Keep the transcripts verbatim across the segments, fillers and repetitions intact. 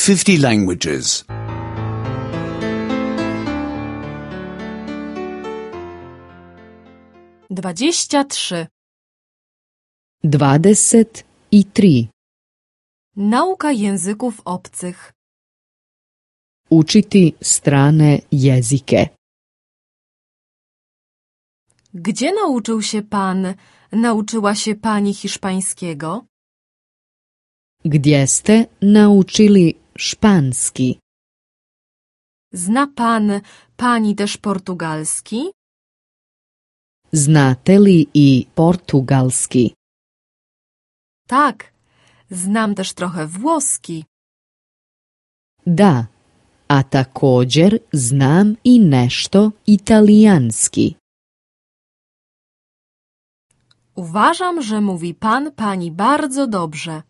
fifty languages. Dwadzieścia trzy. Dvadeset i tri. Nauka języków obcych. Učiti strane jezike. Gdzie nauczył się pan, nauczyła się pani hiszpańskiego? Gdje ste naučili španski? Zna pan, pani też portugalski? Znate li i portugalski? Tak, znam też trochę włoski. Da, a također znam i nešto italijanski. Uważam, że mówi pan, pani bardzo dobrze.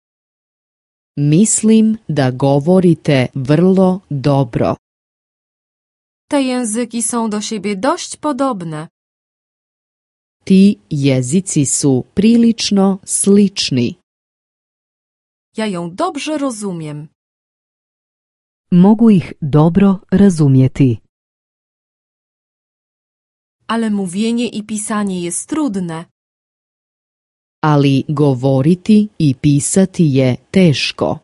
Mislim da govorite vrlo dobro. Te języki są do siebie dość podobne. Ti jezici su prilično slični. Ja ją dobrze rozumiem. Mogu ih dobro razumjeti. Ale mówienie i pisanie jest trudne. Ali govoriti i pisati je teško.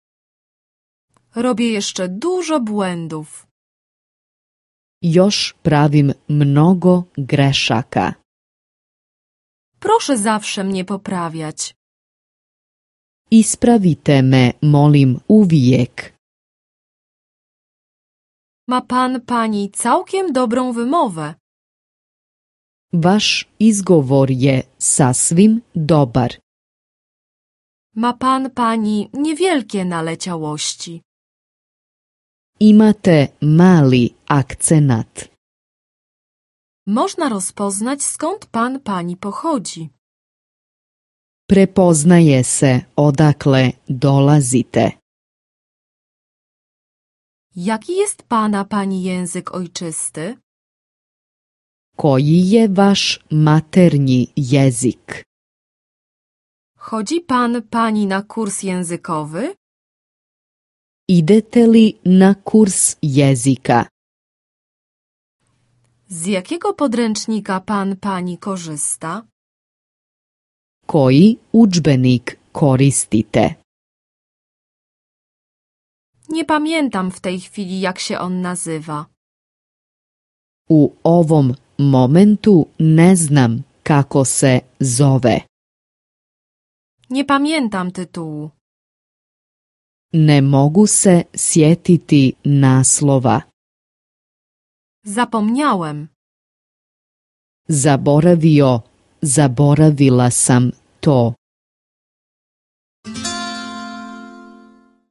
Robię jeszcze dużo błędów. Još pravim mnogo grešaka. Proszę zawsze mnie poprawiać. Ispravite me, molim, uvijek. Ma pan, pani całkiem dobrą wymowę. Vaš izgovor je sasvim dobar. Ma pan, pani niewielkie naleciałości. Imate mali akcenat. Można rozpoznać, skąd pan, pani pochodzi. Prepoznaje se odakle dolazite. Jaki jest pana, pani język ojczysty? Koji je vaš maternji jezik? Chodzi pan, pani na kurs językowy? Idete li na kurs jezika? Z jakiego podręcznika pan, pani korzysta? Koji udžbenik koristite? Nie pamiętam w tej chwili, jak się on nazywa. U ovom momentu ne znam kako se zove. Nie pamiętam tytułu. Ne mogu se sjetiti naslova. Zapomniałem. Zaboravio, zaboravila sam to.